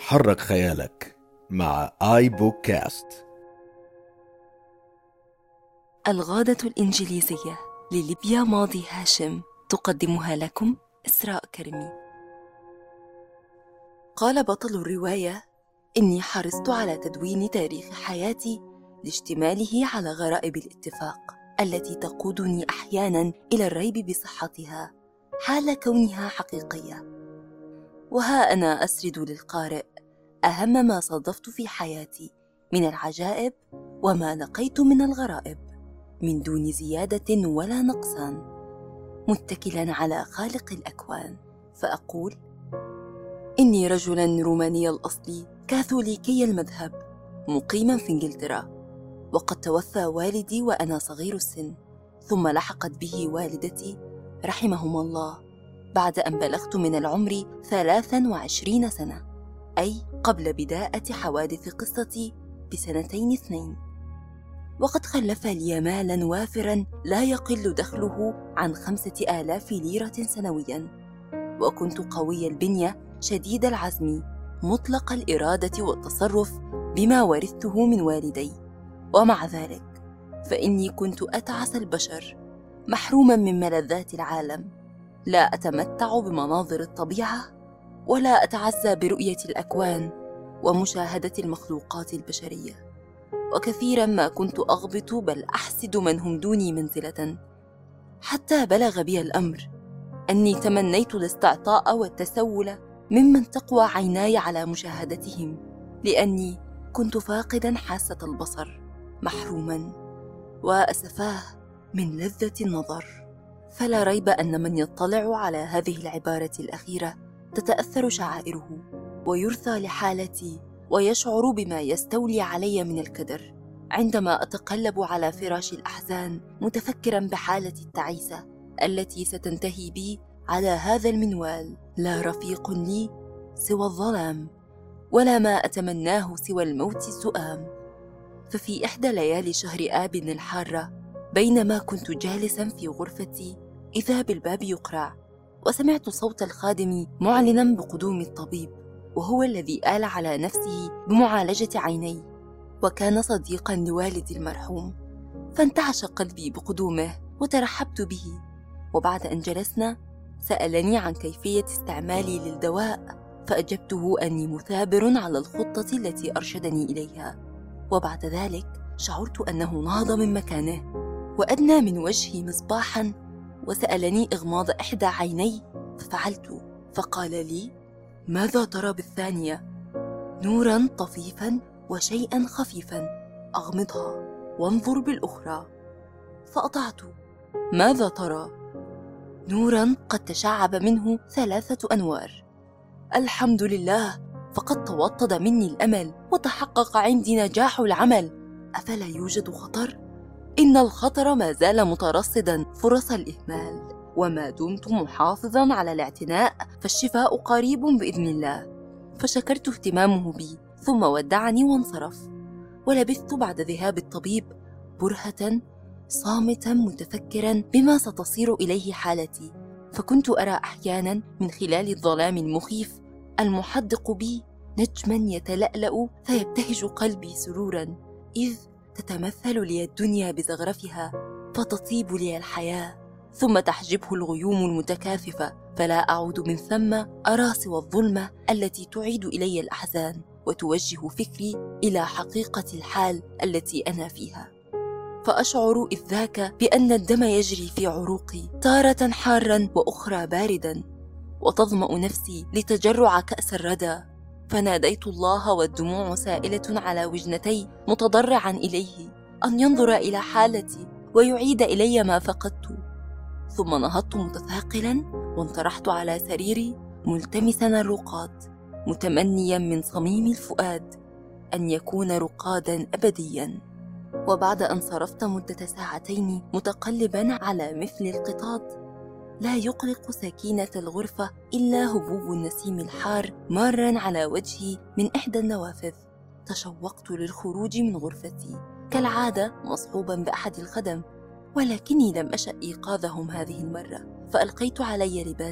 حرك خيالك مع آي بوك كاست. الغادة الإنجليزية لليبيا ماضي هاشم، تقدمها لكم إسراء كرمي. قال بطل الرواية: إني حرصت على تدوين تاريخ حياتي لاشتماله على غرائب الاتفاق التي تقودني أحياناً إلى الريب بصحتها حال كونها حقيقية. وها أنا أسرد للقارئ أهم ما صادفت في حياتي من العجائب وما لقيت من الغرائب من دون زيادة ولا نقصان، متكلاً على خالق الأكوان. فأقول: إني رجلاً روماني الأصل كاثوليكي المذهب، مقيماً في إنجلترا، وقد توفى والدي وأنا صغير السن، ثم لحقت به والدتي رحمهما الله بعد أن بلغت من العمر 23 سنة، أي قبل بداءة حوادث قصتي بسنتين 2. وقد خلف لي مالاً وافراً لا يقل دخله عن 5000 ليرة سنوياً، وكنت قوي البنية شديد العزم مطلق الإرادة والتصرف بما ورثته من والدي. ومع ذلك فإني كنت أتعس البشر، محروماً من ملذات العالم، لا أتمتع بمناظر الطبيعة ولا أتعزى برؤية الأكوان ومشاهدة المخلوقات البشرية. وكثيراً ما كنت أغبط بل أحسد من هم دوني منزلة، حتى بلغ بي الأمر أني تمنيت الاستعطاء والتسول ممن تقوى عيناي على مشاهدتهم، لأني كنت فاقداً حاسة البصر، محروماً وأسفاه من لذة النظر. فلا ريب أن من يطلع على هذه العبارة الأخيرة تتأثر شعائره ويرثى لحالتي، ويشعر بما يستولي علي من الكدر عندما أتقلب على فراش الأحزان، متفكراً بحالتي التعيسة التي ستنتهي بي على هذا المنوال. لا رفيق لي سوى الظلام، ولا ما أتمناه سوى الموت السؤام. ففي إحدى ليالي شهر آب الحارة، بينما كنت جالساً في غرفتي، إذا بالباب يقرع، وسمعت صوت الخادم معلناً بقدوم الطبيب، وهو الذي آل على نفسه بمعالجة عيني، وكان صديقاً لوالدي المرحوم. فانتعش قلبي بقدومه وترحبت به، وبعد أن جلسنا سألني عن كيفية استعمالي للدواء، فأجبته أني مثابر على الخطة التي أرشدني إليها. وبعد ذلك شعرت أنه نهض من مكانه وأدنى من وجهي مصباحاً، وسألني إغماض إحدى عيني، ففعلت. فقال لي: ماذا ترى بالثانية؟ نوراً طفيفاً وشيئاً خفيفاً، أغمضها وانظر بالأخرى. فأطعت. ماذا ترى؟ نوراً قد تشعب منه 3 أنوار. الحمد لله، فقد توطد مني الأمل وتحقق عندي نجاح العمل. أفلا يوجد خطر؟ إن الخطر ما زال مترصداً فرص الإهمال، وما دمت محافظاً على الاعتناء فالشفاء قريب بإذن الله. فشكرت اهتمامه بي، ثم ودعني وانصرف. ولبثت بعد ذهاب الطبيب برهة صامتاً متفكراً بما ستصير إليه حالتي. فكنت أرى أحياناً من خلال الظلام المخيف المحدق بي نجماً يتلألأ، فيبتهج قلبي سروراً، إذ تتمثل لي الدنيا بزغرفها، فتطيب لي الحياة، ثم تحجبه الغيوم المتكاثفة، فلا أعود من ثم أرى سوى الظلمة التي تعيد إلي الأحزان وتوجه فكري إلى حقيقة الحال التي أنا فيها. فأشعر إذ ذاك بأن الدم يجري في عروقي، تارة حاراً وأخرى بارداً، وتظمأ نفسي لتجرع كأس الردى. فناديت الله والدموع سائلة على وجنتي، متضرعاً إليه أن ينظر إلى حالتي ويعيد إلي ما فقدت. ثم نهضت متثاقلاً وانطرحت على سريري ملتمساً الرقاد، متمنياً من صميم الفؤاد أن يكون رقاداً أبدياً. وبعد أن صرفت مدة 2 ساعتين متقلباً على مثل القطاط، لا يقلق سكينة الغرفة إلا هبوب النسيم الحار ماراً على وجهي من إحدى النوافذ، تشوقت للخروج من غرفتي كالعادة مصحوباً بأحد الخدم، ولكني لم أشأ إيقاظهم هذه المرة. فألقيت علي لباسي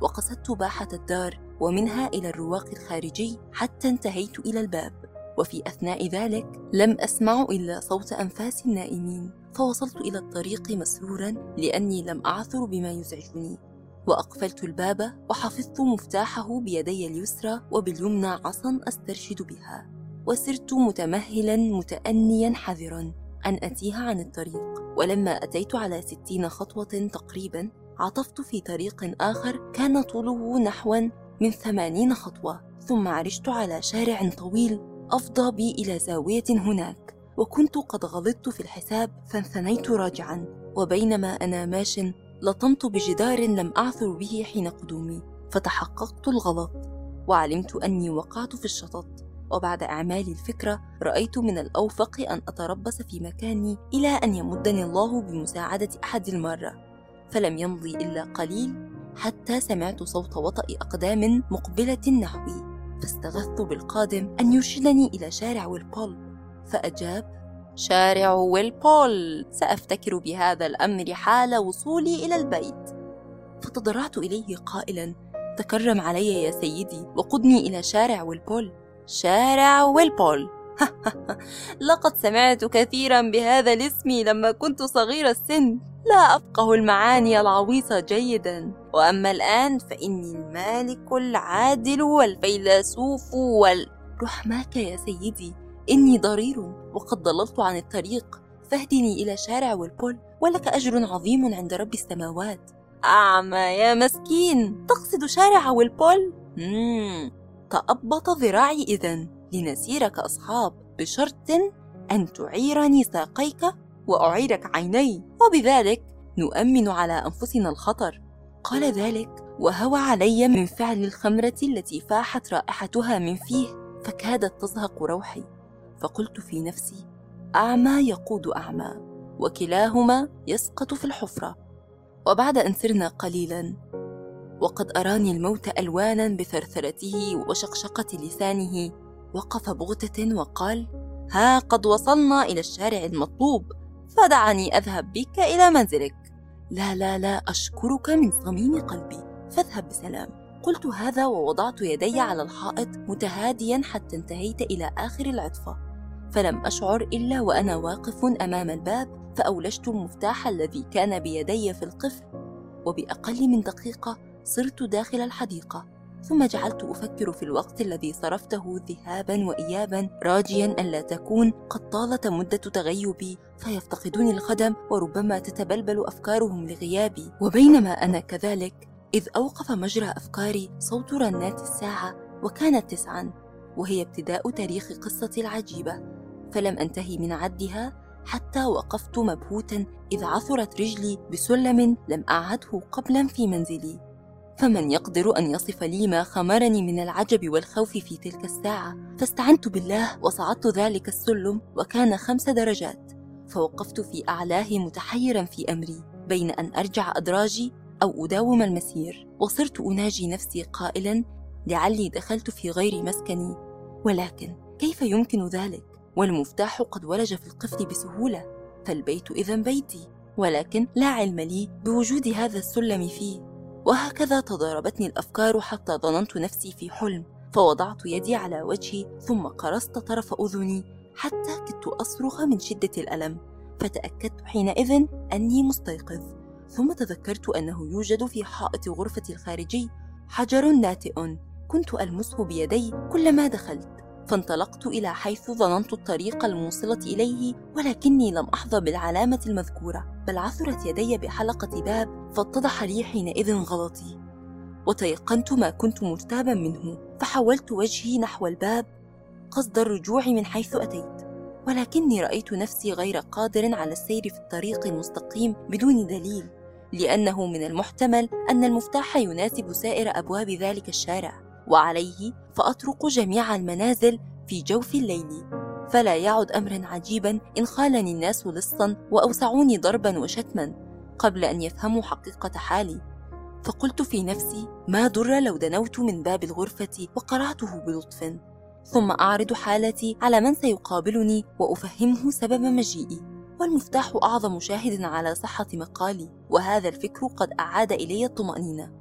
وقصدت باحة الدار ومنها إلى الرواق الخارجي حتى انتهيت إلى الباب، وفي أثناء ذلك لم أسمع إلا صوت أنفاس النائمين، فوصلت إلى الطريق مسرورا لأني لم أعثر بما يزعجني، وأقفلت الباب وحفظت مفتاحه بيدي اليسرى وباليمنى عصا أسترشد بها، وسرت متمهلا متأنيا حذرا أن أتيه عن الطريق. ولما أتيت على 60 خطوة تقريبا عطفت في طريق آخر كان طوله نحو من 80 خطوة، ثم عرجت على شارع طويل أفضى بي إلى زاوية هناك، وكنت قد غلطت في الحساب فانثنيت راجعا، وبينما أنا ماش لطمت بجدار لم أعثر به حين قدومي، فتحققت الغلط وعلمت أني وقعت في الشطط. وبعد إعمال الفكرة رأيت من الأوفق أن أتربص في مكاني إلى أن يمدني الله بمساعدة أحد المرة، فلم يمضي إلا قليل حتى سمعت صوت وطأ أقدام مقبلة نحوي، فاستغثت بالقادم أن يرشدني إلى شارع ويلبول، فأجاب: شارع ويلبول، سأفتكر بهذا الأمر حال وصولي إلى البيت. فتضرعت إليه قائلا: تكرم علي يا سيدي وقدني إلى شارع ويلبول. شارع ويلبول لقد سمعت كثيرا بهذا الاسم لما كنت صغير السن، لا أفقه المعاني العويصة جيدا، وأما الآن فإني المالك العادل والفيلسوف رحماك يا سيدي، إني ضرير وقد ضللت عن الطريق، فاهدني إلى شارع ويلبول ولك أجر عظيم عند رب السماوات. أعمى يا مسكين، تقصد شارع ويلبول؟ تأبط ذراعي إذن، لنسير كأصحاب، بشرط أن تعيرني ساقيك وأعيرك عيني، وبذلك نؤمن على أنفسنا الخطر. قال ذلك وهوى علي من فعل الخمرة التي فاحت رائحتها من فيه فكادت تزهق روحي، فقلت في نفسي: أعمى يقود أعمى، وكلاهما يسقط في الحفرة. وبعد أن سرنا قليلا وقد أراني الموت ألوانا بثرثرته وشقشقة لسانه، وقف بغتة وقال: ها قد وصلنا إلى الشارع المطلوب، فدعني أذهب بك إلى منزلك. لا لا لا، أشكرك من صميم قلبي، فاذهب بسلام. قلت هذا ووضعت يدي على الحائط متهاديا حتى انتهيت إلى آخر العطفة، فلم أشعر إلا وأنا واقف أمام الباب، فأولجت المفتاح الذي كان بيدي في القفل، وبأقل من دقيقة صرت داخل الحديقة، ثم جعلت أفكر في الوقت الذي صرفته ذهابا وإيابا، راجيا ألا تكون قد طالت مدة تغيبي فيفتقدوني الخدم وربما تتبلبل أفكارهم لغيابي. وبينما أنا كذلك إذ أوقف مجرى أفكاري صوت رنات الساعة، وكانت 9، وهي ابتداء تاريخ قصتي العجيبة، فلم أنتهي من عدها حتى وقفت مبهوتا إذ عثرت رجلي بسلم لم أعهده قبلا في منزلي. فمن يقدر أن يصف لي ما خمرني من العجب والخوف في تلك الساعة؟ فاستعنت بالله وصعدت ذلك السلم، وكان 5 درجات، فوقفت في أعلاه متحيرا في أمري بين أن أرجع أدراجي أو أداوم المسير، وصرت أناجي نفسي قائلا: لعلي دخلت في غير مسكني، ولكن كيف يمكن ذلك والمفتاح قد ولج في القفل بسهولة؟ فالبيت إذن بيتي، ولكن لا علم لي بوجود هذا السلم فيه. وهكذا تضاربتني الأفكار حتى ظننت نفسي في حلم، فوضعت يدي على وجهي ثم قرصت طرف أذني حتى كدت أصرخ من شدة الألم، فتأكدت حينئذ أني مستيقظ، ثم تذكرت أنه يوجد في حائط غرفتي الخارجي حجر ناتئ كنت ألمسه بيدي كلما دخلت، فانطلقت إلى حيث ظننت الطريق الموصلة إليه، ولكني لم أحظى بالعلامة المذكورة، بل عثرت يدي بحلقة باب، فاتضح لي حينئذ غلطي، وتيقنت ما كنت مرتابا منه، فحولت وجهي نحو الباب قصد الرجوع من حيث أتيت، ولكني رأيت نفسي غير قادر على السير في الطريق المستقيم بدون دليل، لأنه من المحتمل أن المفتاح يناسب سائر أبواب ذلك الشارع، وعليه فأطرق جميع المنازل في جوف الليل، فلا يعد أمرا عجيبا إن خالني الناس لصا وأوسعوني ضربا وشتما قبل أن يفهموا حقيقة حالي. فقلت في نفسي: ما ضر لو دنوت من باب الغرفة وقرعته بلطف، ثم أعرض حالتي على من سيقابلني وأفهمه سبب مجيئي، والمفتاح أعظم شاهد على صحة مقالي، وهذا الفكر قد أعاد إلي الطمأنينة.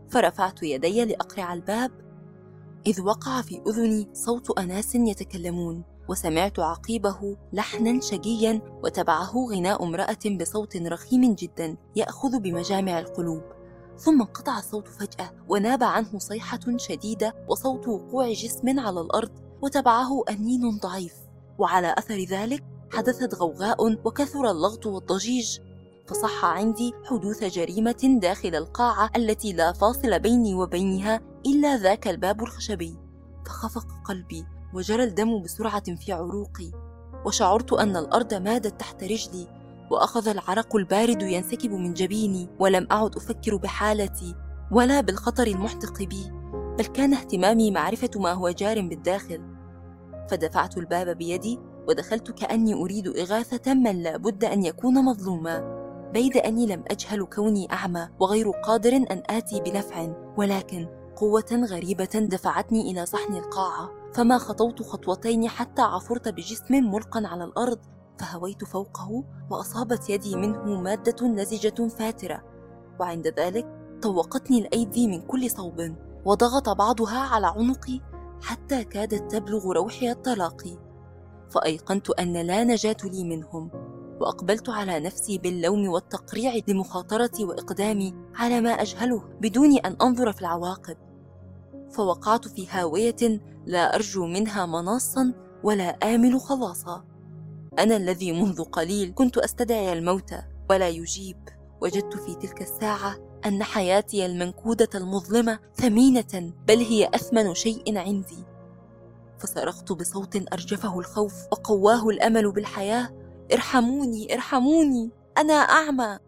فرفعت يدي لأقرع الباب، إذ وقع في أذني صوت أناس يتكلمون، وسمعت عقيبه لحنا شجيا وتبعه غناء امرأة بصوت رخيم جدا يأخذ بمجامع القلوب. ثم انقطع الصوت فجأة، وناب عنه صيحة شديدة وصوت وقوع جسم على الأرض، وتبعه أنين ضعيف. وعلى أثر ذلك حدثت غوغاء وكثر اللغط والضجيج، فصح عندي حدوث جريمة داخل القاعة التي لا فاصل بيني وبينها إلا ذاك الباب الخشبي. فخفق قلبي وجرى الدم بسرعة في عروقي، وشعرت أن الأرض مادت تحت رجلي، وأخذ العرق البارد ينسكب من جبيني. ولم أعد أفكر بحالتي ولا بالخطر المحدق بي، بل كان اهتمامي معرفة ما هو جار بالداخل. فدفعت الباب بيدي ودخلت كأني أريد إغاثة من لا بد أن يكون مظلوما، بيد أني لم أجهل كوني أعمى وغير قادر أن آتي بنفع، ولكن قوة غريبة دفعتني إلى صحن القاعة. فما خطوت خطوتين حتى عثرت بجسم ملقى على الأرض، فهويت فوقه وأصابت يدي منه مادة لزجة فاترة، وعند ذلك طوقتني الأيدي من كل صوب، وضغط بعضها على عنقي حتى كادت تبلغ روحي التلاقي. فأيقنت أن لا نجاة لي منهم، وأقبلت على نفسي باللوم والتقريع لمخاطرتي وإقدامي على ما أجهله بدون أن أنظر في العواقب. فوقعت في هاوية لا أرجو منها مناصا ولا آمل خلاصا. أنا الذي منذ قليل كنت أستدعي الموت ولا يجيب، وجدت في تلك الساعة أن حياتي المنكودة المظلمة ثمينة، بل هي أثمن شيء عندي. فصرخت بصوت أرجفه الخوف وقواه الأمل بالحياة: ارحموني، ارحموني، أنا أعمى.